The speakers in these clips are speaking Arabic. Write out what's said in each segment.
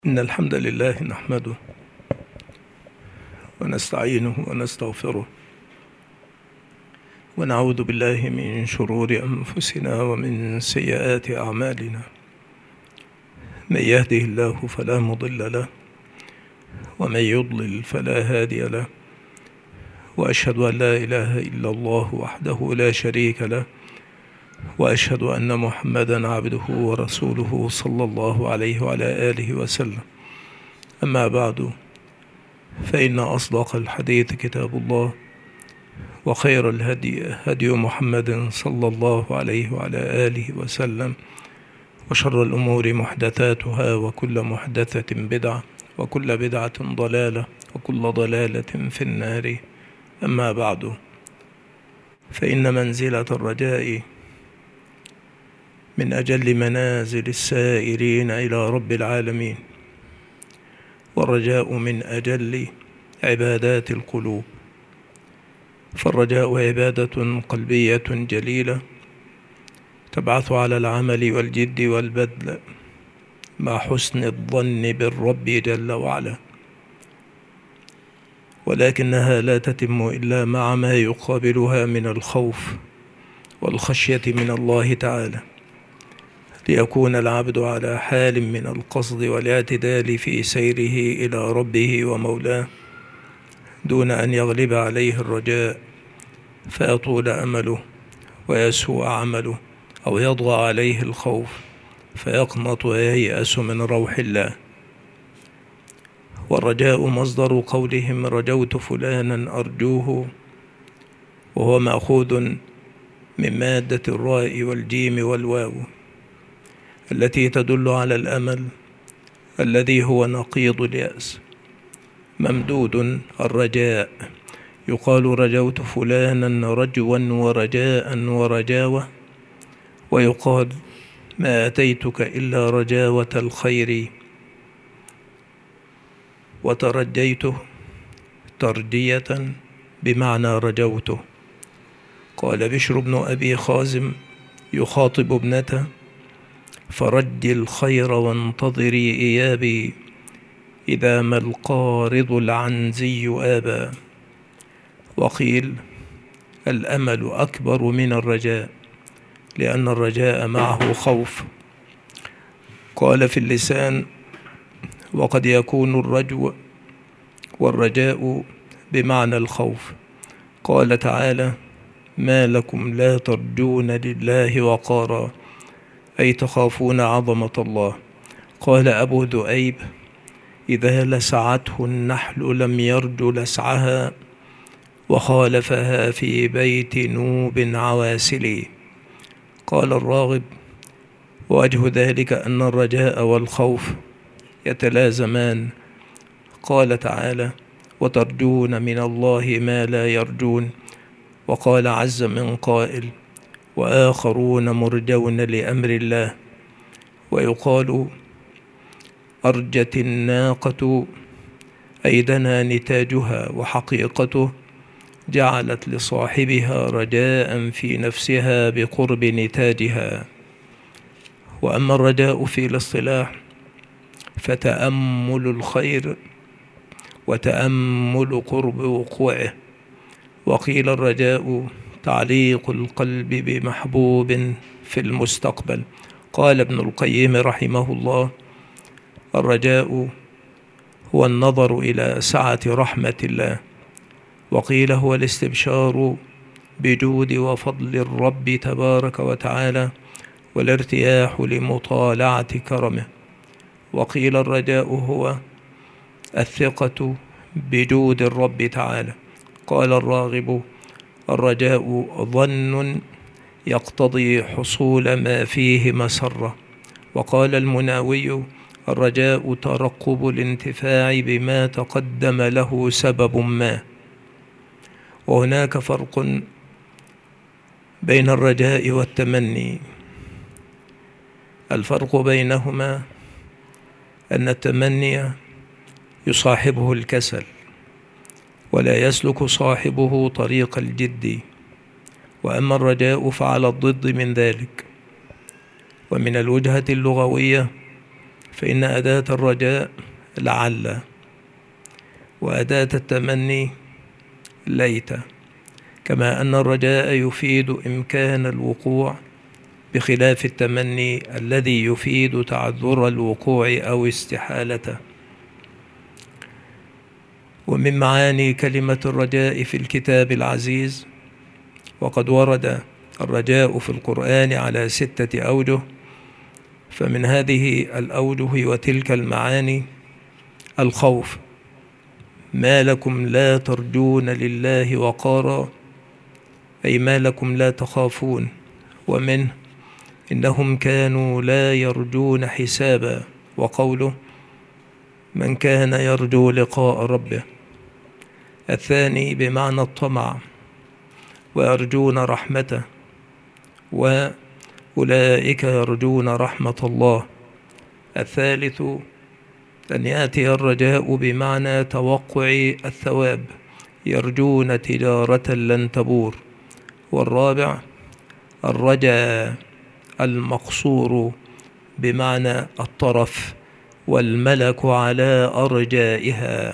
إن الحمد لله نحمده ونستعينه ونستغفره ونعوذ بالله من شرور أنفسنا ومن سيئات أعمالنا. من يهده الله فلا مضل له ومن يضلل فلا هادي له، وأشهد أن لا إله إلا الله وحده لا شريك له، وأشهد أن محمدا عبده ورسوله صلى الله عليه وعلى آله وسلم. أما بعد، فإن أصدق الحديث كتاب الله، وخير الهدي هدي محمد صلى الله عليه وعلى آله وسلم، وشر الأمور محدثاتها، وكل محدثة بدعة، وكل بدعة ضلالة، وكل ضلالة في النار. أما بعد، فإن منزلة الرجاء من أجل منازل السائرين إلى رب العالمين، والرجاء من أجل عبادات القلوب، فالرجاء عبادة قلبية جليلة تبعث على العمل والجد والبذل مع حسن الظن بالرب جل وعلا، ولكنها لا تتم إلا مع ما يقابلها من الخوف والخشية من الله تعالى، ليكون العبد على حال من القصد والاعتدال في سيره إلى ربه ومولاه، دون أن يغلب عليه الرجاء فيطول أمله ويسوء عمله، أو يضغى عليه الخوف فيقنط وييأس من روح الله. والرجاء مصدر قولهم رجوت فلانا أرجوه، وهو مأخوذ من مادة الراء والجيم والواو التي تدل على الأمل الذي هو نقيض اليأس. ممدود الرجاء، يقال رجوت فلانا رجوا ورجاء ورجاوة، ويقال ما أتيتك إلا رجاوة الخير وترجيته ترجية بمعنى رجوته. قال بشر بن أبي خازم يخاطب ابنته: فرجي الخير وانتظري إيابي، إذا ما القارض العنزي آبا. وقيل الأمل أكبر من الرجاء، لأن الرجاء معه خوف. قال في اللسان: وقد يكون الرجو والرجاء بمعنى الخوف. قال تعالى: ما لكم لا ترجون لله وقارا، أي تخافون عظمة الله. قال أبو ذؤيب: إذا لسعته النحل لم يرج لسعها، وخالفها في بيت نوب عواسلي. قال الراغب: ووجه ذلك أن الرجاء والخوف يتلازمان. قال تعالى: وترجون من الله ما لا يرجون. وقال عز من قائل: وآخرون مرجون لأمر الله. ويقال أرجت الناقة، أي دنا نتاجها وحقيقته، جعلت لصاحبها رجاء في نفسها بقرب نتاجها. وأما الرجاء في الاصطلاح فتأمل الخير وتأمل قرب وقوعه. وقيل الرجاء تعليق القلب بمحبوب في المستقبل. قال ابن القيم رحمه الله: الرجاء هو النظر إلى سعة رحمة الله. وقيل هو الاستبشار بجود وفضل الرب تبارك وتعالى، والارتياح لمطالعة كرمه. وقيل الرجاء هو الثقة بجود الرب تعالى. قال الراغب: الرجاء ظن يقتضي حصول ما فيه مسرة. وقال المناوي: الرجاء ترقب الانتفاع بما تقدم له سبب ما. وهناك فرق بين الرجاء والتمني. الفرق بينهما أن التمني يصاحبه الكسل، ولا يسلك صاحبه طريق الجد، وأما الرجاء فعلى الضد من ذلك. ومن الوجهة اللغوية فإن أداة الرجاء لعل، وأداة التمني ليت، كما أن الرجاء يفيد إمكان الوقوع بخلاف التمني الذي يفيد تعذر الوقوع أو استحالته. ومن معاني كلمة الرجاء في الكتاب العزيز، وقد ورد الرجاء في القرآن على 6 أوجه، فمن هذه الأوجه وتلك المعاني: الخوف، ما لكم لا ترجون لله وقارا، أي ما لكم لا تخافون. ومنه: إنهم كانوا لا يرجون حسابا، وقوله: من كان يرجو لقاء ربه. الثاني بمعنى الطمع، ويرجون رحمته، وأولئك يرجون رحمة الله. الثالث أن يأتي الرجاء بمعنى توقع الثواب، يرجون تجارة لن تبور. والرابع الرجاء المقصور بمعنى الطرف، والملك على أرجائها.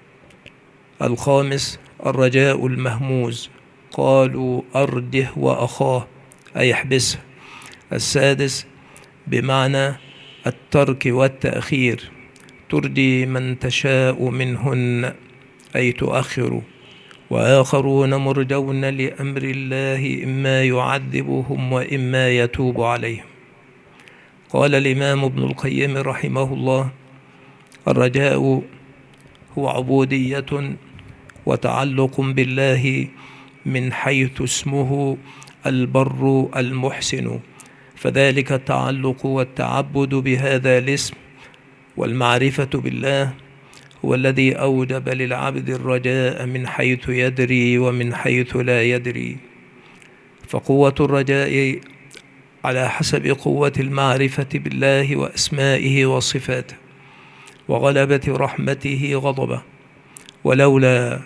الخامس الرجاء المهموز، قالوا أرده وأخاه، أي احبسه. السادس بمعنى الترك والتأخير، ترجي من تشاء منهن، أي تؤخر. وآخرون مرجون لأمر الله إما يعذبهم وإما يتوب عليهم. قال الإمام ابن القيم رحمه الله: الرجاء هو عبودية وتعلق بالله من حيث اسمه البر المحسن، فذلك التعلق والتعبد بهذا الاسم والمعرفة بالله هو الذي أوجب للعبد الرجاء من حيث يدري ومن حيث لا يدري. فقوة الرجاء على حسب قوة المعرفة بالله وأسمائه وصفاته، وغلبة رحمته غضبه. ولولا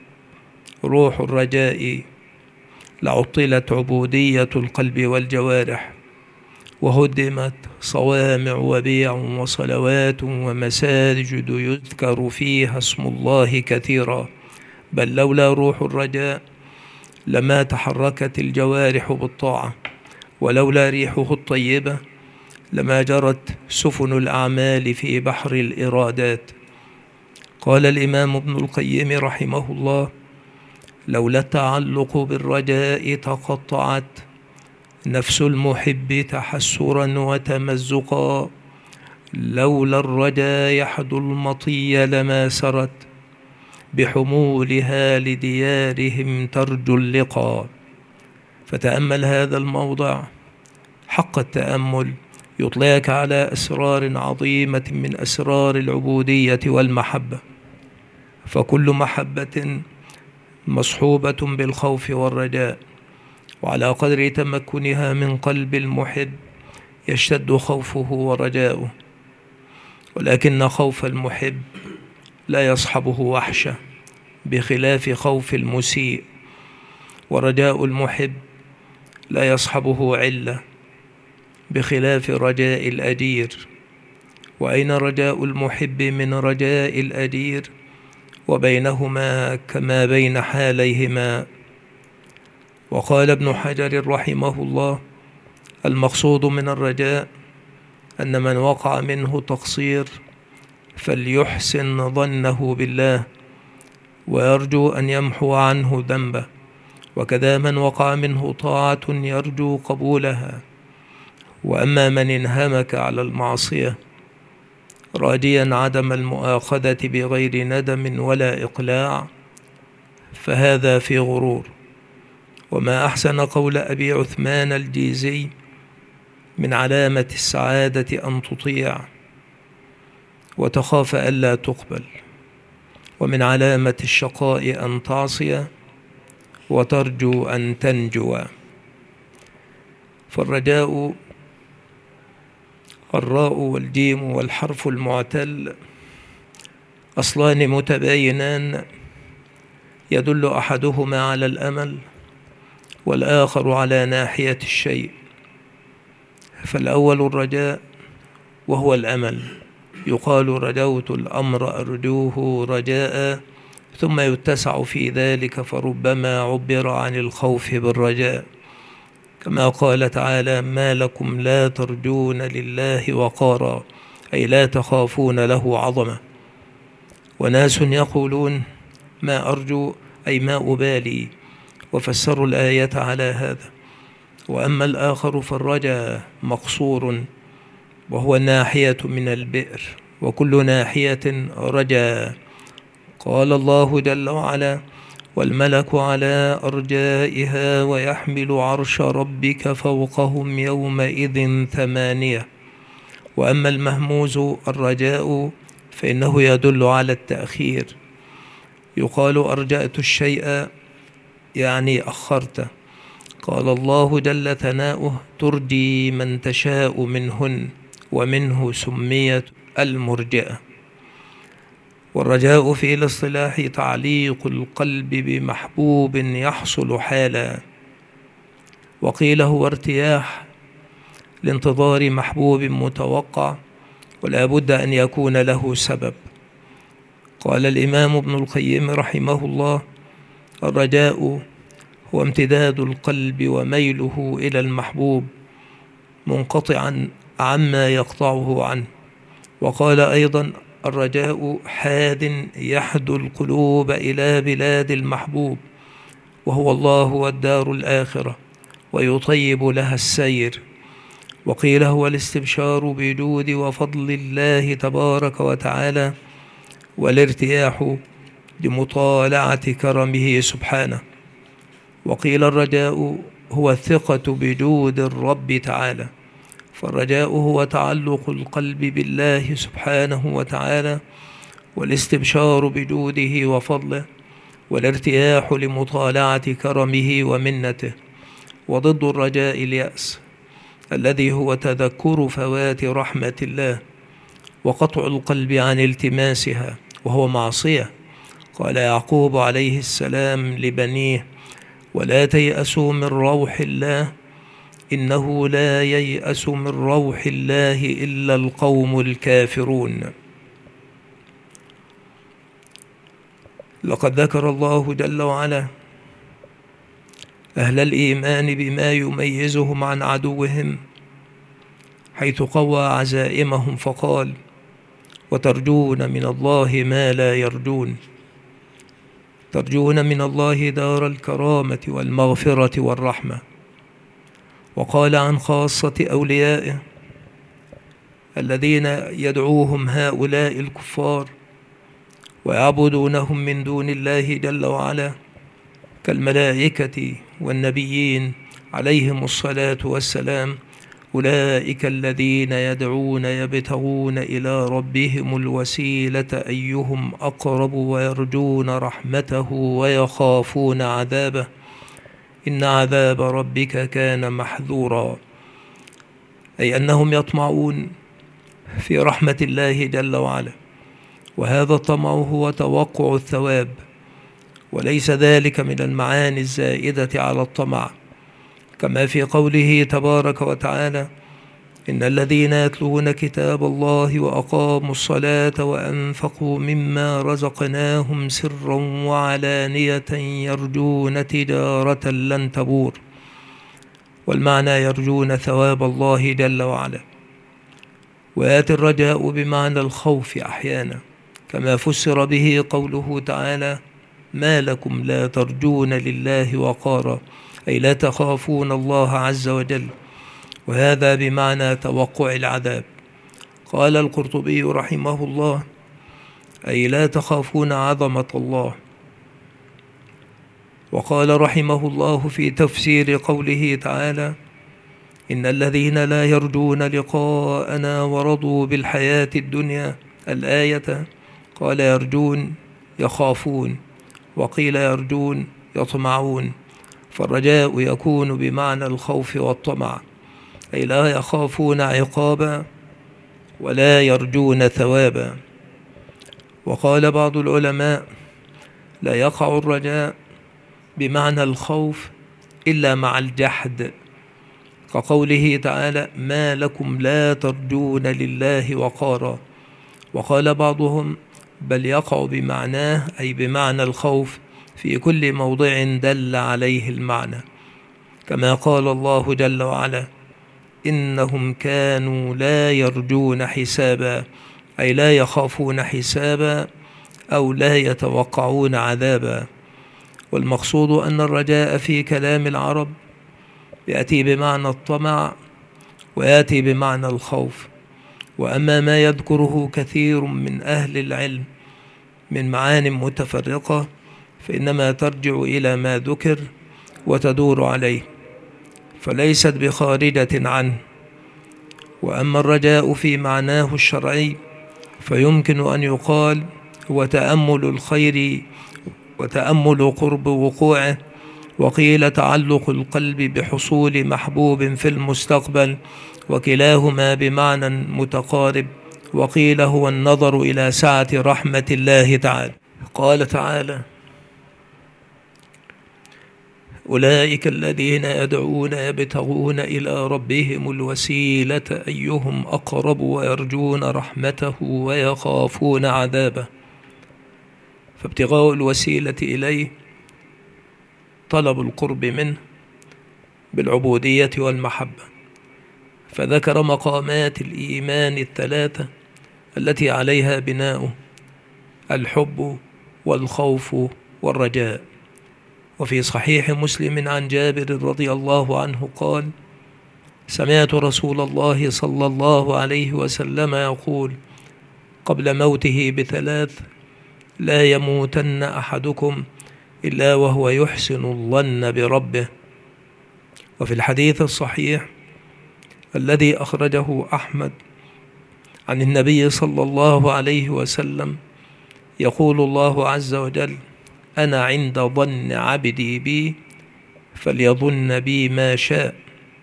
روح الرجاء لعطلت عبودية القلب والجوارح، وهدمت صوامع وبيع وصلوات ومساجد يذكر فيها اسم الله كثيرا. بل لولا روح الرجاء لما تحركت الجوارح بالطاعة، ولولا ريحه الطيبة لما جرت سفن الأعمال في بحر الإرادات. قال الإمام ابن القيم رحمه الله: لولا التعلق بالرجاء تقطعت نفس المحب تحسرا وتمزقا، لولا الرجاء يحد المطي لما سرت بحمولها لديارهم ترجو اللقاء. فتأمل هذا الموضع حق التأمل، يطلعك على أسرار عظيمة من أسرار العبودية والمحبة. فكل محبة مصحوبة بالخوف والرجاء، وعلى قدر تمكنها من قلب المحب يشتد خوفه ورجاؤه. ولكن خوف المحب لا يصحبه وحشة بخلاف خوف المسيء، ورجاء المحب لا يصحبه علة بخلاف رجاء الأجير. وأين رجاء المحب من رجاء الأجير؟ وبينهما كما بين حاليهما. وقال ابن حجر رحمه الله: المقصود من الرجاء أن من وقع منه تقصير فليحسن ظنه بالله ويرجو أن يمحو عنه ذنبه، وكذا من وقع منه طاعة يرجو قبولها. وأما من انهمك على المعصية راجيا عدم المؤاخذة بغير ندم ولا إقلاع فهذا في غرور. وما أحسن قول أبي عثمان الجيزي: من علامة السعادة أن تطيع وتخاف ألا تقبل، ومن علامة الشقاء أن تعصي وترجو أن تنجو. فالرجاء الراء والجيم والحرف المعتل أصلان متباينان، يدل أحدهما على الأمل والآخر على ناحية الشيء. فالأول الرجاء وهو الأمل، يقال رجوت الأمر أرجوه رجاء، ثم يتسع في ذلك فربما عبر عن الخوف بالرجاء، كما قال تعالى: ما لكم لا ترجون لله وقارا، أي لا تخافون له عظمة. وناس يقولون ما أرجو أي ما أبالي، وفسروا الآية على هذا. وأما الآخر فالرجاء مقصور، وهو الناحية من البئر، وكل ناحية رجاء. قال الله جل وعلا: والملك على أرجائها ويحمل عرش ربك فوقهم يومئذ 8. وأما المهموز الرجاء فإنه يدل على التأخير، يقال أرجأت الشيء يعني أخرته. قال الله جل ثناؤه: ترجي من تشاء منهن، ومنه سميت المرجئة. والرجاء في الاصطلاح تعليق القلب بمحبوب يحصل حالا، وقيل هو ارتياح لانتظار محبوب متوقع، ولا بد أن يكون له سبب. قال الإمام ابن القيم رحمه الله: الرجاء هو امتداد القلب وميله إلى المحبوب منقطعا عما يقطعه عنه. وقال أيضا: الرجاء حاد يحدو القلوب إلى بلاد المحبوب، وهو الله والدار الآخرة، ويطيب لها السير. وقيل هو الاستبشار بجود وفضل الله تبارك وتعالى، والارتياح لمطالعة كرمه سبحانه. وقيل الرجاء هو الثقة بجود الرب تعالى، فالرجاء هو تعلق القلب بالله سبحانه وتعالى، والاستبشار بجوده وفضله، والارتياح لمطالعة كرمه ومنته. وضد الرجاء اليأس، الذي هو تذكر فوات رحمة الله وقطع القلب عن التماسها، وهو معصية. قال يعقوب عليه السلام لبنيه: ولا تيأسوا من روح الله، إنه لا ييأس من روح الله إلا القوم الكافرون. لقد ذكر الله جل وعلا أهل الإيمان بما يميزهم عن عدوهم، حيث قوى عزائمهم فقال: وترجون من الله ما لا يرجون. ترجون من الله دار الكرامة والمغفرة والرحمة. وقال عن خاصة أوليائه الذين يدعوهم هؤلاء الكفار ويعبدونهم من دون الله جل وعلا كالملائكة والنبيين عليهم الصلاة والسلام: أولئك الذين يدعون يبتغون إلى ربهم الوسيلة أيهم أقرب ويرجون رحمته ويخافون عذابه، إن عذاب ربك كان محذورا. أي أنهم يطمعون في رحمة الله جل وعلا، وهذا الطمع هو توقع الثواب، وليس ذلك من المعاني الزائدة على الطمع، كما في قوله تبارك وتعالى: إن الذين يتلون كتاب الله وأقاموا الصلاة وأنفقوا مما رزقناهم سرا وعلانية يرجون تجارة لن تبور. والمعنى يرجون ثواب الله جل وعلا. ويأتي الرجاء بمعنى الخوف أحيانا، كما فسر به قوله تعالى: ما لكم لا ترجون لله وقارا، أي لا تخافون الله عز وجل، وهذا بمعنى توقع العذاب. قال القرطبي رحمه الله: أي لا تخافون عظمة الله. وقال رحمه الله في تفسير قوله تعالى: إن الذين لا يرجون لقاءنا ورضوا بالحياة الدنيا، الآية، قال يرجون يخافون، وقيل يرجون يطمعون. فالرجاء يكون بمعنى الخوف والطمع، أي لا يخافون عقابا ولا يرجون ثوابا. وقال بعض العلماء: لا يقع الرجاء بمعنى الخوف إلا مع الجحد، كقوله تعالى: ما لكم لا ترجون لله وقارا. وقال بعضهم بل يقع بمعناه أي بمعنى الخوف في كل موضع دل عليه المعنى، كما قال الله جل وعلا إنهم كانوا لا يرجون حسابا، أي لا يخافون حسابا أو لا يتوقعون عذابا. والمقصود أن الرجاء في كلام العرب يأتي بمعنى الطمع ويأتي بمعنى الخوف، وأما ما يذكره كثير من أهل العلم من معان متفرقة فإنما ترجع إلى ما ذكر وتدور عليه، فليست بخارجة عنه. وأما الرجاء في معناه الشرعي فيمكن أن يقال هو تأمل الخير وتأمل قرب وقوعه، وقيل تعلق القلب بحصول محبوب في المستقبل، وكلاهما بمعنى متقارب، وقيل هو النظر إلى سعة رحمة الله تعالى. قال تعالى أولئك الذين يدعون يبتغون إلى ربهم الوسيلة أيهم أقرب ويرجون رحمته ويخافون عذابه. فابتغاء الوسيلة إليه طلب القرب منه بالعبودية والمحبة، فذكر مقامات الإيمان الثلاثة التي عليها بناؤه: الحب والخوف والرجاء. وفي صحيح مسلم عن جابر رضي الله عنه قال: سمعت رسول الله صلى الله عليه وسلم يقول قبل موته بثلاث: لا يموتن أحدكم إلا وهو يحسن الظن بربه. وفي الحديث الصحيح الذي أخرجه أحمد عن النبي صلى الله عليه وسلم يقول الله عز وجل: أنا عند ظن عبدي بي فليظن بي ما شاء.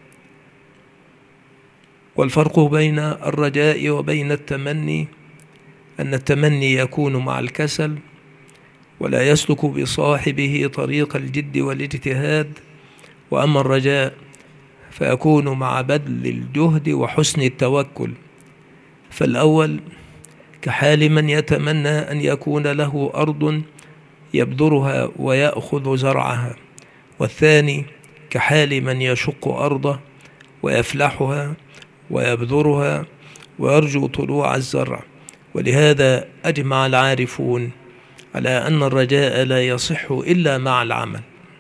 والفرق بين الرجاء وبين التمني أن التمني يكون مع الكسل ولا يسلك بصاحبه طريق الجد والاجتهاد، وأما الرجاء فيكون مع بذل الجهد وحسن التوكل. فالأول كحال من يتمنى أن يكون له أرض يبذرها ويأخذ زرعها، والثاني كحال من يشق أرضه ويفلحها ويبذرها ويرجو طلوع الزرع. ولهذا أجمع العارفون على أن الرجاء لا يصح إلا مع العمل.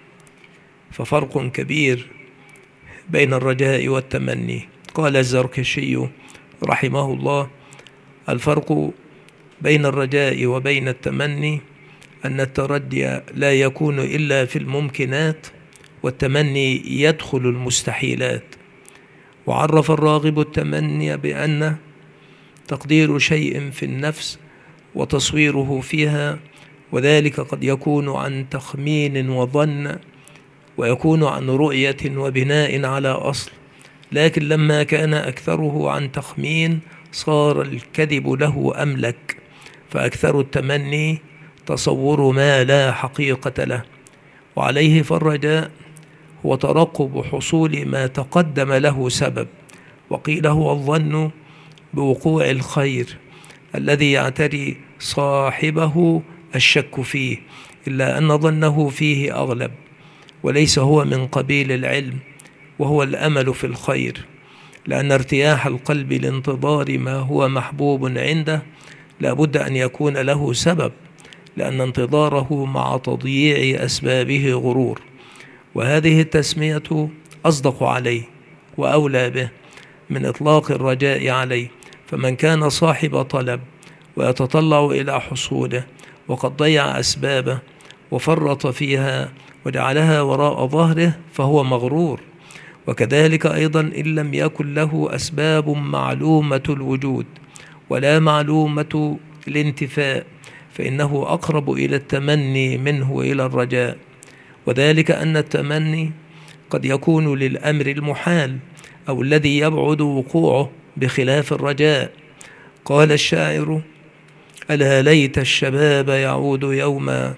ففرق كبير بين الرجاء والتمني. قال الزركشي رحمه الله: الفرق بين الرجاء وبين التمني أن الترجي لا يكون إلا في الممكنات، والتمني يدخل المستحيلات. وعرف الراغب التمني بأنه تقدير شيء في النفس وتصويره فيها، وذلك قد يكون عن تخمين وظن، ويكون عن رؤية وبناء على أصل، لكن لما كان أكثره عن تخمين صار الكذب له أملك، فأكثر التمني تصور ما لا حقيقة له. وعليه فالرجاء هو ترقب حصول ما تقدم له سبب، وقيل هو الظن بوقوع الخير الذي يعتري صاحبه الشك فيه، إلا أن ظنه فيه أغلب، وليس هو من قبيل العلم، وهو الأمل في الخير، لأن ارتياح القلب لانتظار ما هو محبوب عنده لا بد أن يكون له سبب، لأن انتظاره مع تضييع أسبابه غرور. وهذه التسمية أصدق عليه وأولى به من إطلاق الرجاء عليه. فمن كان صاحب طلب ويتطلع إلى حصوله وقد ضيع أسبابه وفرط فيها وجعلها وراء ظهره فهو مغرور. وكذلك أيضا إن لم يكن له أسباب معلومة الوجود ولا معلومة الانتفاء فإنه أقرب إلى التمني منه إلى الرجاء. وذلك أن التمني قد يكون للأمر المحال أو الذي يبعد وقوعه، بخلاف الرجاء. قال الشاعر: ألا ليت الشباب يعود يوما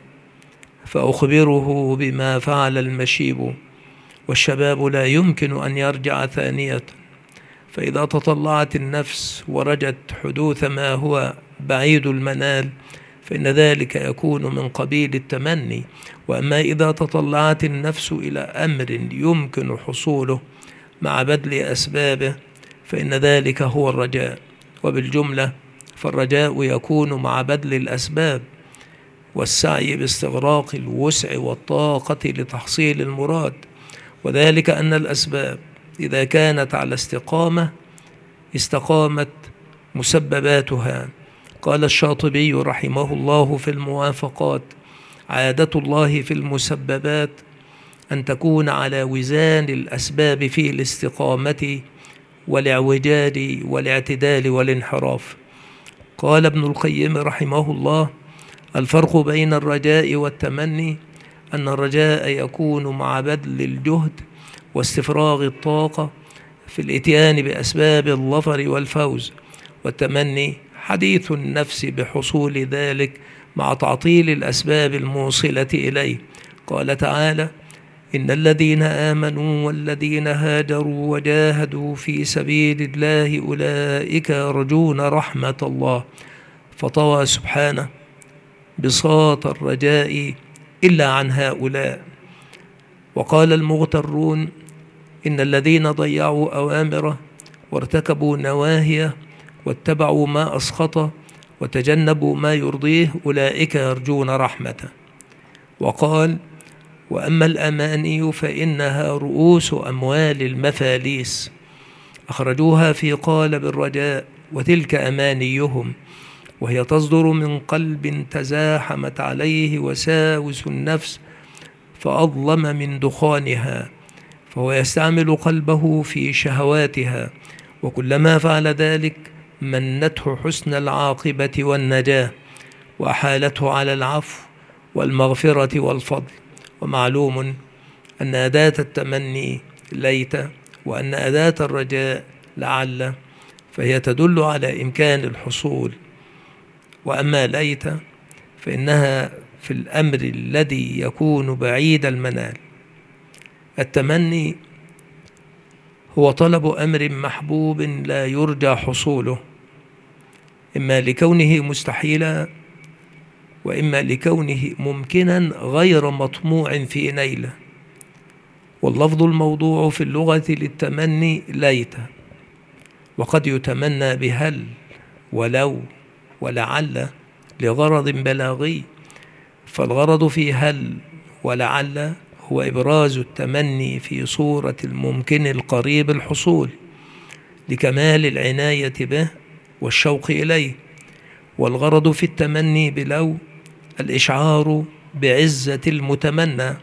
فأخبره بما فعل المشيب، والشباب لا يمكن أن يرجع ثانية، فإذا تطلعت النفس ورجت حدوث ما هو بعيد المنال فإن ذلك يكون من قبيل التمني. وأما إذا تطلعت النفس إلى أمر يمكن حصوله مع بذل أسبابه فإن ذلك هو الرجاء. وبالجملة فالرجاء يكون مع بذل الأسباب والسعي باستغراق الوسع والطاقة لتحصيل المراد، وذلك أن الأسباب إذا كانت على استقامة استقامت مسبباتها. قال الشاطبي رحمه الله في الموافقات: عادة الله في المسببات أن تكون على وزان الأسباب في الاستقامة والاعوجاج والاعتدال والانحراف. قال ابن القيم رحمه الله: الفرق بين الرجاء والتمني أن الرجاء يكون مع بذل الجهد واستفراغ الطاقة في الإتيان بأسباب الظفر والفوز، والتمني حديث النفس بحصول ذلك مع تعطيل الأسباب الموصلة إليه. قال تعالى: إن الذين آمنوا والذين هاجروا وجاهدوا في سبيل الله أولئك يرجون رحمة الله. فطوى سبحانه بساط الرجاء إلا عن هؤلاء. وقال المغترون: إن الذين ضيعوا أوامره وارتكبوا نواهيه واتبعوا ما أسخطه وتجنبوا ما يرضيه أولئك يرجون رحمته. وقال: وأما الأماني فإنها رؤوس أموال المفاليس، أخرجوها في قالب الرجاء، وتلك أمانيهم، وهي تصدر من قلب تزاحمت عليه وساوس النفس فأظلم من دخانها، فهو يستعمل قلبه في شهواتها، وكلما فعل ذلك منته حسن العاقبة والنجاة وأحالته على العفو والمغفرة والفضل. ومعلوم أن أداة التمني ليت، وأن أداة الرجاء لعل، فهي تدل على إمكان الحصول. وأما ليت فإنها في الأمر الذي يكون بعيد المنال. التمني هو طلب أمر محبوب لا يرجى حصوله، إما لكونه مستحيلا وإما لكونه ممكنا غير مطموع في نيله. واللفظ الموضوع في اللغة للتمني ليت، وقد يتمنى بهل ولو ولعل لغرض بلاغي. فالغرض في هل ولعل هو إبراز التمني في صورة الممكن القريب الحصول لكمال العناية به والشوق إليه. والغرض في التمني بلو الإشعار بعزة المتمنى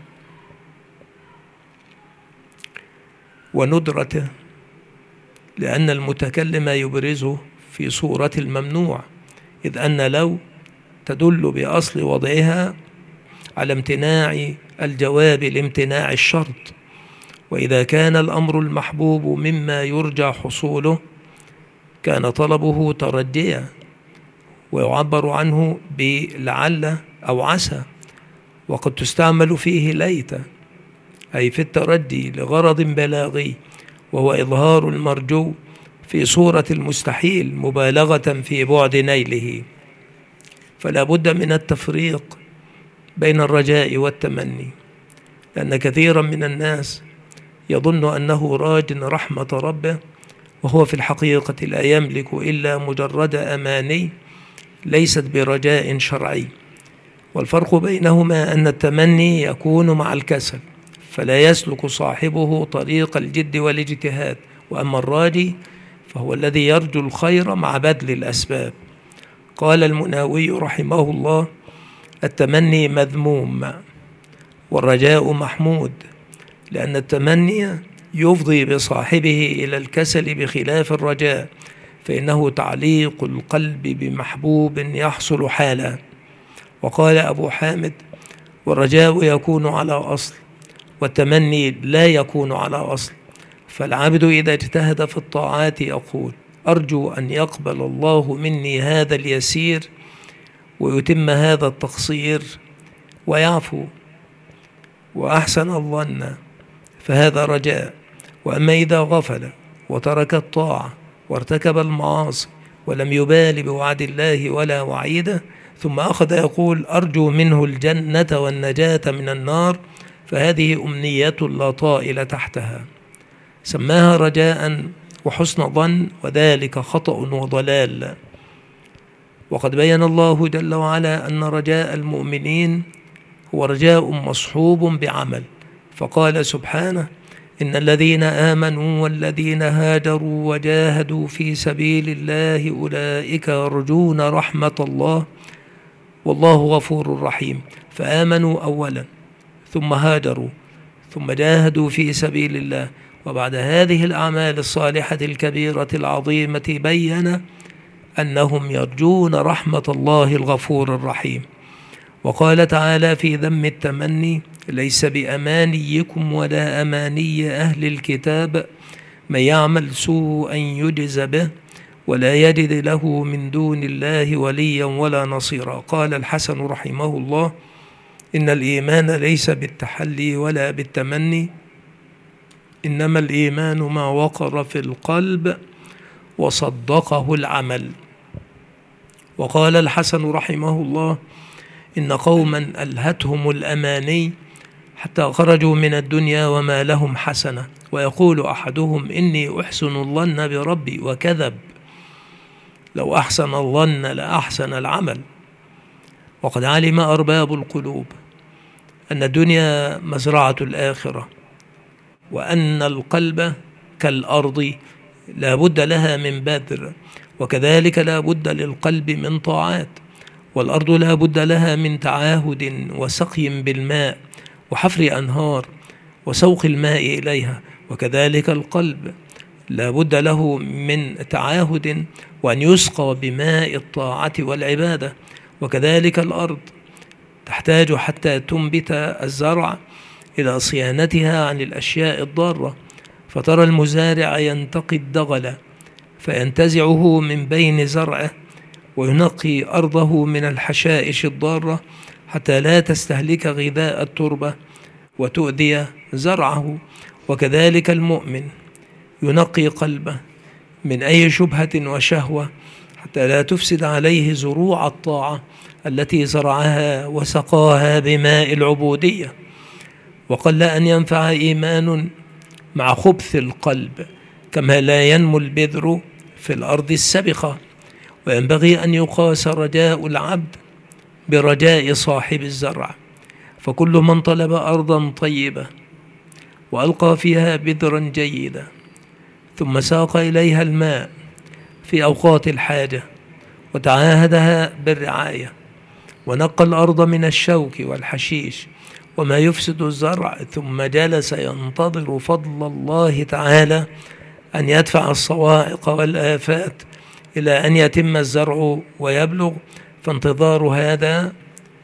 وندرته، لأن المتكلم يبرزه في صورة الممنوع، إذ أن لو تدل بأصل وضعها على امتناع الجواب لامتناع الشرط. وإذا كان الأمر المحبوب مما يرجى حصوله كان طلبه ترجيا، ويعبر عنه بلعل أو عسى. وقد تستعمل فيه ليت أي في الترجي لغرض بلاغي، وهو إظهار المرجو في صورة المستحيل مبالغة في بعد نيله. فلا بد من التفريق بين الرجاء والتمني، لأن كثيرا من الناس يظن أنه راج رحمة ربه، وهو في الحقيقة لا يملك إلا مجرد أماني ليست برجاء شرعي. والفرق بينهما أن التمني يكون مع الكسل، فلا يسلك صاحبه طريق الجد والاجتهاد، وأما الراجي فهو الذي يرجو الخير مع بذل الأسباب. قال المناوي رحمه الله: التمني مذموم والرجاء محمود، لأن التمني يفضي بصاحبه إلى الكسل بخلاف الرجاء، فإنه تعليق القلب بمحبوب يحصل حالا. وقال أبو حامد: والرجاء يكون على أصل، والتمني لا يكون على أصل. فالعبد إذا اجتهد في الطاعات يقول: أرجو أن يقبل الله مني هذا اليسير ويتم هذا التقصير ويعفو، وأحسن الظن، فهذا رجاء. وأما إذا غفل وترك الطاعة وارتكب المعاصي ولم يبال بوعد الله ولا وعيده، ثم أخذ يقول أرجو منه الجنة والنجاة من النار، فهذه أمنية لا طائل تحتها. سماها رجاء وحسن ظن، وذلك خطأ وضلال. وقد بين الله جل وعلا أن رجاء المؤمنين هو رجاء مصحوب بعمل، فقال سبحانه إن الذين آمنوا والذين هاجروا وجاهدوا في سبيل الله أولئك يرجون رحمة الله والله غفور رحيم. فآمنوا أولا، ثم هاجروا، ثم جاهدوا في سبيل الله، وبعد هذه الأعمال الصالحة الكبيرة العظيمة بين أنهم يرجون رحمة الله الغفور الرحيم. وقال تعالى في ذم التمني ليس بأمانيكم ولا أماني أهل الكتاب من يعمل سوءا يجز به ولا يجد له من دون الله وليا ولا نصيرا. قال الحسن رحمه الله إن الإيمان ليس بالتحلي ولا بالتمني، إنما الإيمان ما وقر في القلب وصدقه العمل. وقال الحسن رحمه الله إن قوما ألهتهم الأماني حتى خرجوا من الدنيا وما لهم حسنة، ويقول أحدهم إني أحسن الظن بربي وكذب، لو أحسن الظن لأحسن العمل. وقد علم أرباب القلوب أن الدنيا مزرعة الآخرة، وأن القلب كالأرض لا بد لها من بذر، وكذلك لا بد للقلب من طاعات، والأرض لا بد لها من تعاهد وسقي بالماء وحفر أنهار وسوق الماء إليها، وكذلك القلب لا بد له من تعاهد وأن يسقى بماء الطاعة والعبادة، وكذلك الأرض تحتاج حتى تنبت الزرع إلى صيانتها عن الأشياء الضارة. فترى المزارع ينتقي الدغل فينتزعه من بين زرعه وينقي أرضه من الحشائش الضارة حتى لا تستهلك غذاء التربة وتؤذي زرعه. وكذلك المؤمن ينقي قلبه من أي شبهة وشهوة حتى لا تفسد عليه زروع الطاعة التي زرعها وسقاها بماء العبودية. وقل أن ينفع إيمان مع خبث القلب، كما لا ينمو البذر في الأرض السبخة. وينبغي أن يقاس رجاء العبد برجاء صاحب الزرع، فكل من طلب أرضا طيبة وألقى فيها بذرا جيدا ثم ساق إليها الماء في أوقات الحاجة وتعاهدها بالرعاية ونقى الأرض من الشوك والحشيش وما يفسد الزرع، ثم جلس ينتظر فضل الله تعالى أن يدفع الصواعق والآفات إلى أن يتم الزرع ويبلغ، فانتظار هذا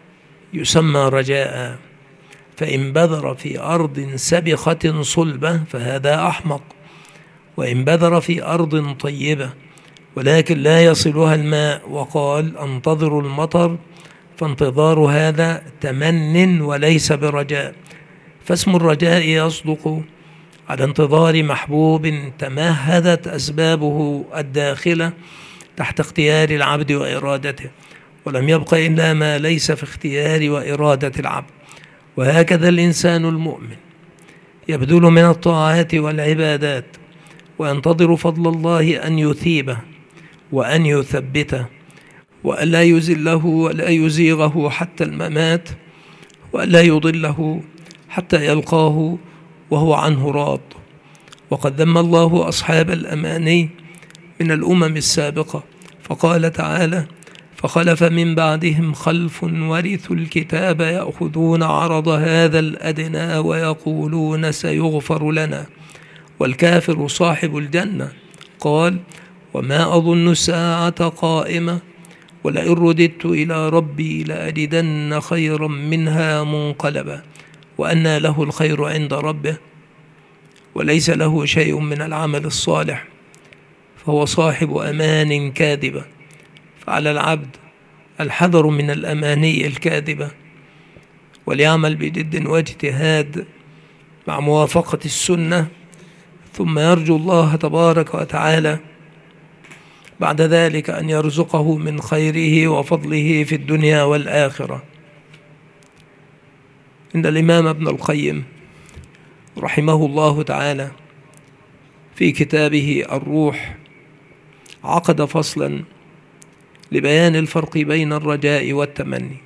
يسمى رجاء. فإن بذر في أرض سبخة صلبة فهذا أحمق، وإن بذر في أرض طيبة ولكن لا يصلها الماء وقال أنتظر المطر، فانتظار هذا تمن وليس برجاء. فاسم الرجاء يصدق على انتظار محبوب تمهدت أسبابه الداخلة تحت اختيار العبد وإرادته، ولم يبق إلا ما ليس في اختيار وإرادة العبد. وهكذا الإنسان المؤمن يبذل من الطاعات والعبادات وينتظر فضل الله أن يثيبه وأن يثبته وألا يزله ولا يزيغه حتى الممات، وألا يضله حتى يلقاه وهو عنه راض. وقد ذم الله أصحاب الأماني من الأمم السابقة، فقال تعالى فخلف من بعدهم خلف ورثوا الكتاب يأخذون عرض هذا الأدنى ويقولون سيغفر لنا والكافر صاحب الجنة. قال وما أظن الساعة قائمة ولئن رددت إلى ربي لأجدن خيرا منها منقلبا، وأنى له الخير عند ربه وليس له شيء من العمل الصالح، فهو صاحب أمان كاذبة. فعلى العبد الحذر من الأماني الكاذبة، وليعمل بجد واجتهاد مع موافقة السنة، ثم يرجو الله تبارك وتعالى بعد ذلك أن يرزقه من خيره وفضله في الدنيا والآخرة. إن الإمام ابن القيم رحمه الله تعالى في كتابه الروح عقد فصلا لبيان الفرق بين الرجاء والتمني،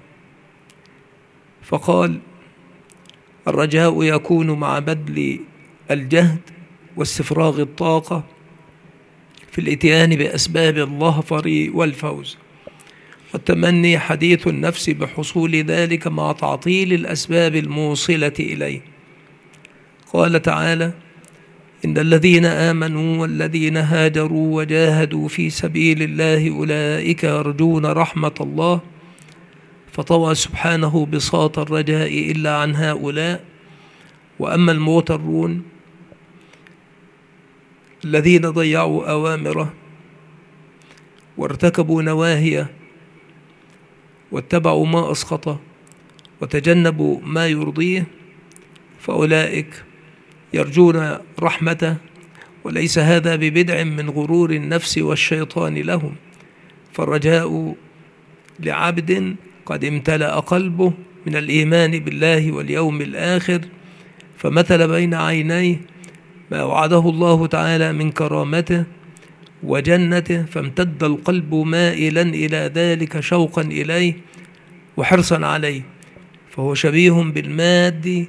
فقال: الرجاء يكون مع بذل الجهد واستفراغ الطاقة في الإتيان بأسباب الظفر والفوز، والتمني حديث النفس بحصول ذلك مع تعطيل الأسباب الموصلة إليه. قال تعالى: إن الذين آمنوا والذين هاجروا وجاهدوا في سبيل الله أولئك يرجون رحمة الله، فطوى سبحانه بساط الرجاء إلا عن هؤلاء. وأما المغترون الذين ضيعوا أوامره وارتكبوا نواهيه واتبعوا ما أسخطه وتجنبوا ما يرضيه، فأولئك يرجون رحمته، وليس هذا ببدع من غرور النفس والشيطان لهم. فالرجاء لعبد قد امتلأ قلبه من الإيمان بالله واليوم الآخر، فمثل بين عينيه ما وعده الله تعالى من كرامته وجنته، فامتد القلب مائلا إلى ذلك شوقا إليه وحرصا عليه، فهو شبيه بالماد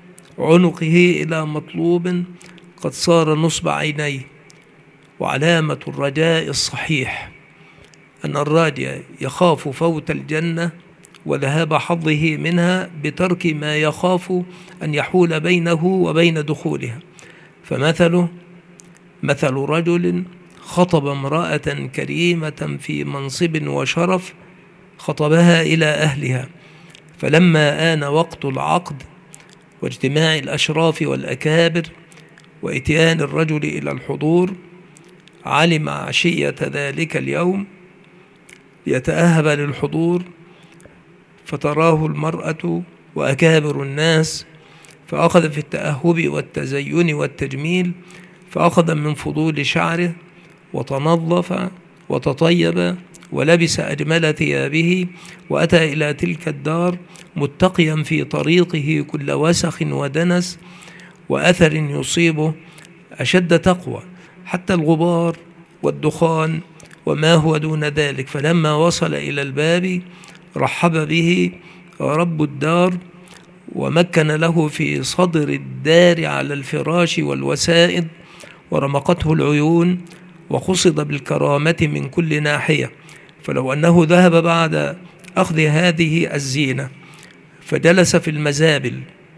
عنقه إلى مطلوب قد صار نصب عينيه. وعلامة الرجاء الصحيح أن الراجع يخاف فوت الجنة وذهاب حظه منها بترك ما يخاف أن يحول بينه وبين دخولها. فمثله مثل رجل خطب امرأة كريمة في منصب وشرف، خطبها إلى أهلها، فلما آن وقت العقد واجتماع الأشراف والأكابر وإتيان الرجل إلى الحضور، علم عشية ذلك اليوم ليتأهب للحضور، فتراه المرأة وأكابر الناس، فأخذ في التأهب والتزين والتجميل، فأخذ من فضول شعره وتنظف وتطيب ولبس أجمل ثيابه، وأتى إلى تلك الدار متقيا في طريقه كل وسخ ودنس وأثر يصيبه أشد تقوى، حتى الغبار والدخان وما هو دون ذلك. فلما وصل إلى الباب رحب به رب الدار ومكن له في صدر الدار على الفراش والوسائد، ورمقته العيون وخصد بالكرامة من كل ناحية. فلو أنه ذهب بعد أخذ هذه الزينة فجلس في المزابل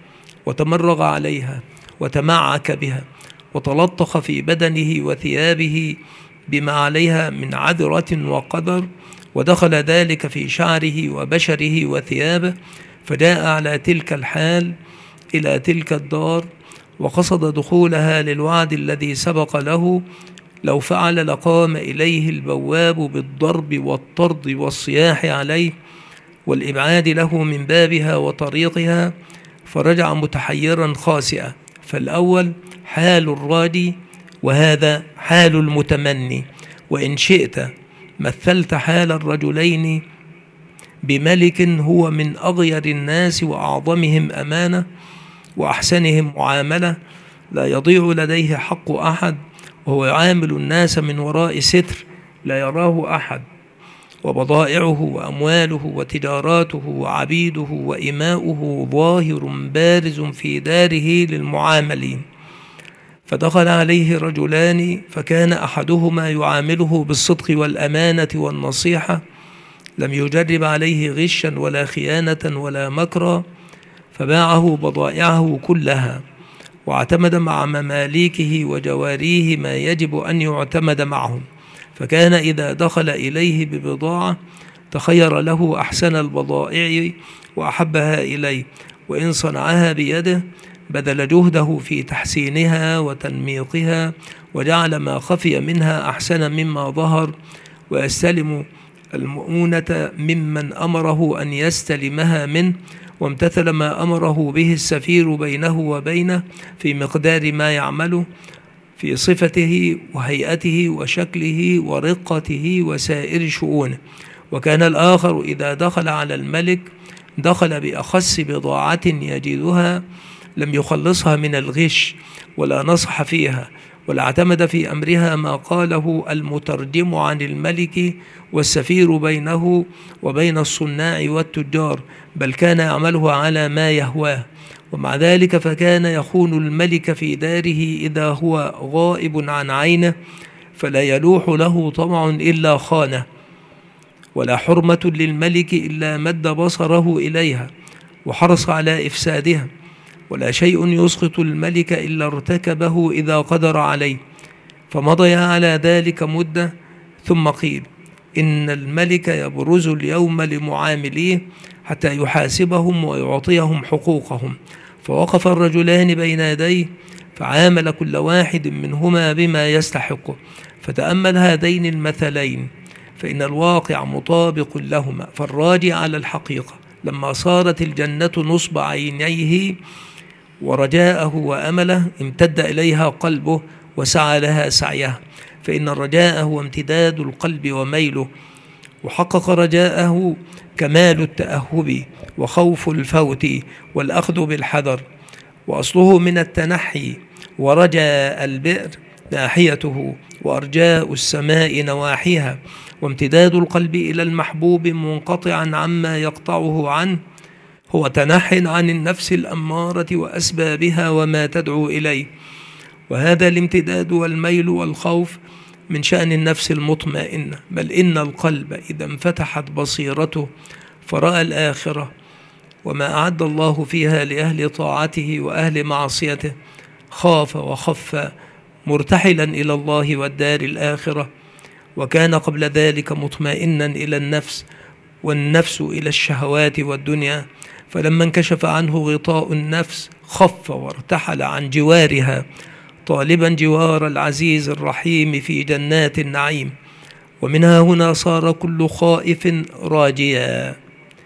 وتمرغ عليها وتمعك بها وتلطخ في بدنه وثيابه بما عليها من عذرة وقدر، ودخل ذلك في شعره وبشره وثيابه، فجاء على تلك الحال إلى تلك الدار وقصد دخولها للوعد الذي سبق له، لو فعل لقام إليه البواب بالضرب والطرد والصياح عليه والإبعاد له من بابها وطريقها، فرجع متحيرا خاسئا. فالأول حال الراجي وهذا حال المتمني. وإن شئت مثلت حال الرجلين بملك هو من أغير الناس وأعظمهم أمانة وأحسنهم معاملة، لا يضيع لديه حق أحد، وهو يعامل الناس من وراء ستر لا يراه أحد، وبضائعه وأمواله وتجاراته وعبيده وإماؤه ظاهر بارز في داره للمعاملين. فدخل عليه رجلان، فكان أحدهما يعامله بالصدق والأمانة والنصيحة، لم يجرب عليه غشا ولا خيانة ولا مكرا، فباعه بضائعه كلها واعتمد مع مماليكه وجواريه ما يجب أن يعتمد معهم. فكان إذا دخل إليه ببضاعة تخير له أحسن البضائع وأحبها إليه، وإن صنعها بيده بذل جهده في تحسينها وتنميقها، وجعل ما خفي منها أحسن مما ظهر، ويستلم المؤونة ممن أمره أن يستلمها منه، وامتثل ما أمره به السفير بينه وبينه في مقدار ما يعمله في صفته وهيئته وشكله ورقته وسائر شؤونه. وكان الآخر إذا دخل على الملك دخل بأخس بضاعة يجدها لم يخلصها من الغش ولا نصح فيها، ولا اعتمد في أمرها ما قاله المترجم عن الملك والسفير بينه وبين الصناع والتجار، بل كان يعمله على ما يهواه. ومع ذلك فكان يخون الملك في داره إذا هو غائب عن عينه، فلا يلوح له طمع إلا خانه، ولا حرمة للملك إلا مد بصره إليها وحرص على إفسادها، ولا شيء يسقط الملك إلا ارتكبه إذا قدر عليه. فمضي على ذلك مدة، ثم قيل إن الملك يبرز اليوم لمعامليه حتى يحاسبهم ويعطيهم حقوقهم. فوقف الرجلان بين يديه فعامل كل واحد منهما بما يستحقه. فتأمل هذين المثلين فإن الواقع مطابق لهما. فالراجي على الحقيقة لما صارت الجنة نصب عينيه ورجاءه وأمله امتد إليها قلبه وسعى لها سعيها، فإن الرجاء هو امتداد القلب وميله، وحقق رجاءه كمال التأهب وخوف الفوت والأخذ بالحذر، وأصله من التنحي، ورجاء البئر ناحيته وأرجاء السماء نواحيها، وامتداد القلب إلى المحبوب منقطعا عما يقطعه عنه هو تنح عن النفس الأمارة وأسبابها وما تدعو إليه. وهذا الامتداد والميل والخوف من شأن النفس المطمئنة، بل إن القلب إذا انفتحت بصيرته فرأى الآخرة وما أعد الله فيها لأهل طاعته وأهل معصيته خاف وخف مرتحلا إلى الله والدار الآخرة. وكان قبل ذلك مطمئنا إلى النفس، والنفس إلى الشهوات والدنيا، فلما انكشف عنه غطاء النفس خف وارتحل عن جوارها طالبا جوار العزيز الرحيم في جنات النعيم. ومنها هنا صار كل خائف راجيا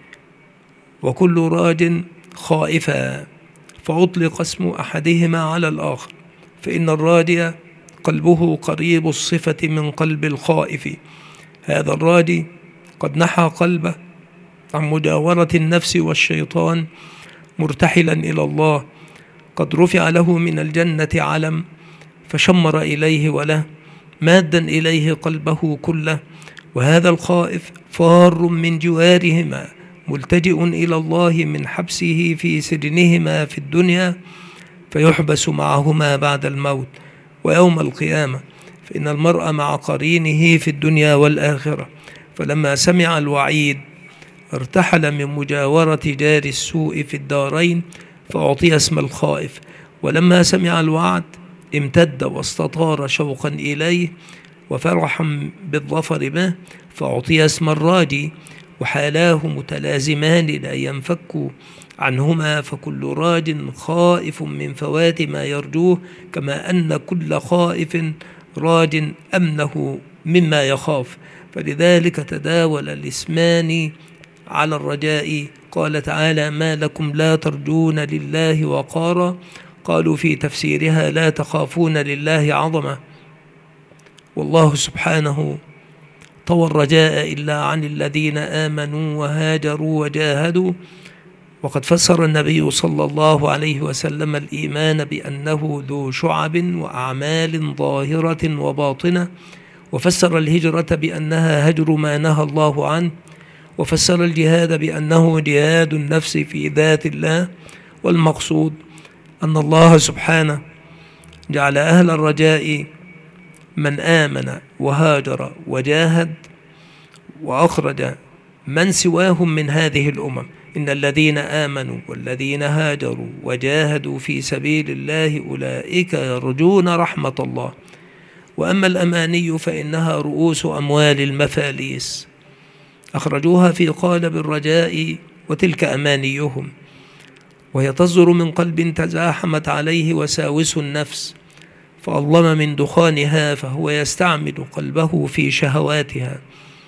وكل راج خائفا، فأطلق اسم أحدهما على الآخر، فإن الراجي قلبه قريب الصفة من قلب الخائف. هذا الراجي قد نحى قلبه عن مجاورة النفس والشيطان مرتحلا إلى الله، قد رفع له من الجنة علم فشمر إليه وله مادا إليه قلبه كله. وهذا الخائف فار من جوارهما ملتجئ إلى الله من حبسه في سجنهما في الدنيا، فيحبس معهما بعد الموت ويوم القيامة، فإن المرء مع قرينه في الدنيا والآخرة. فلما سمع الوعيد ارتحل من مجاورة جار السوء في الدارين فأعطي اسم الخائف، ولما سمع الوعد امتد واستطار شوقا إليه وفرحا بالظفر به فأعطي اسم الراجي. وحالاه متلازمان لا ينفك عنهما، فكل راج خائف من فوات ما يرجوه، كما أن كل خائف راج أمنه مما يخاف. فلذلك تداول الاسمان على الرجاء. قال تعالى: ما لكم لا ترجون لله وقارا، قالوا في تفسيرها لا تخافون لله عظمة. والله سبحانه طوى الرجاء إلا عن الذين آمنوا وهاجروا وجاهدوا. وقد فسر النبي صلى الله عليه وسلم الإيمان بأنه ذو شعب وأعمال ظاهرة وباطنة، وفسر الهجرة بأنها هجر ما نهى الله عنه، وفسر الجهاد بأنه جهاد النفس في ذات الله. والمقصود أن الله سبحانه جعل أهل الرجاء من آمن وهاجر وجاهد، وأخرج من سواهم من هذه الأمم. إن الذين آمنوا والذين هاجروا وجاهدوا في سبيل الله أولئك يرجون رحمة الله. وأما الأماني فإنها رؤوس أموال المفاليس، أخرجوها في قالب الرجاء، وتلك أمانيهم، وهي تصدر من قلب تزاحمت عليه وساوس النفس فأظلم من دخانها، فهو يستعمل قلبه في شهواتها.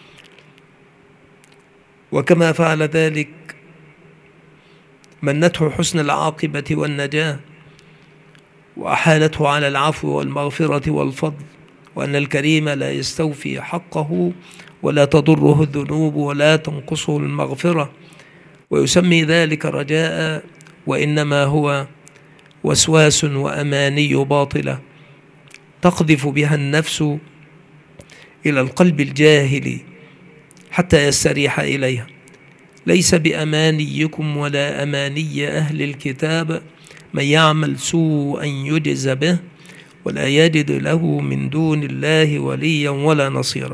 وكما فعل ذلك منته حسن العاقبة والنجاة، وأحالته على العفو والمغفرة والفضل، وأن الكريم لا يستوفي حقه ولا تضره الذنوب ولا تنقصه المغفرة، ويسمي ذلك رجاء، وإنما هو وسواس وأماني باطلة تقذف بها النفس إلى القلب الجاهل حتى يستريح إليها. ليس بأمانيكم ولا أماني أهل الكتاب من يعمل سوءا يجز به ولا يجد له من دون الله وليا ولا نصيرا.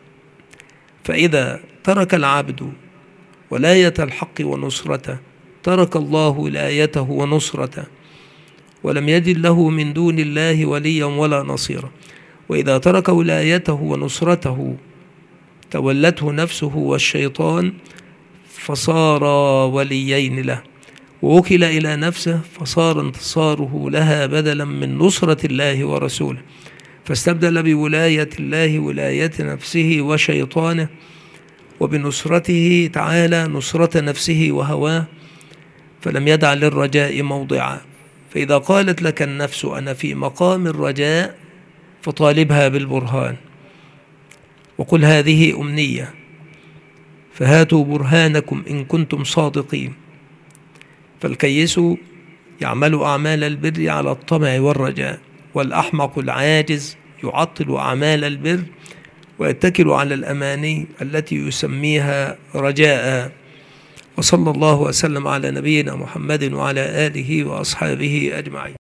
فإذا ترك العبد ولاية الحق ونصرته ترك الله ولايته ونصرته ولم يجد له من دون الله وليا ولا نصيرا. وإذا ترك ولايته ونصرته تولته نفسه والشيطان فصار وليين له، ووكل إلى نفسه فصار انتصاره لها بدلا من نصرة الله ورسوله، فاستبدل بولاية الله ولاية نفسه وشيطانه، وبنصرته تعالى نصرة نفسه وهواه، فلم يدع للرجاء موضعا. فإذا قالت لك النفس أنا في مقام الرجاء فطالبها بالبرهان، وقل هذه أمنية، فهاتوا برهانكم إن كنتم صادقين. فالكيس يعمل أعمال البر على الطمع والرجاء، والأحمق العاجز يعطل أعمال البر ويتكل على الأماني التي يسميها رجاء. وصلى الله وسلم على نبينا محمد وعلى آله وأصحابه أجمعين.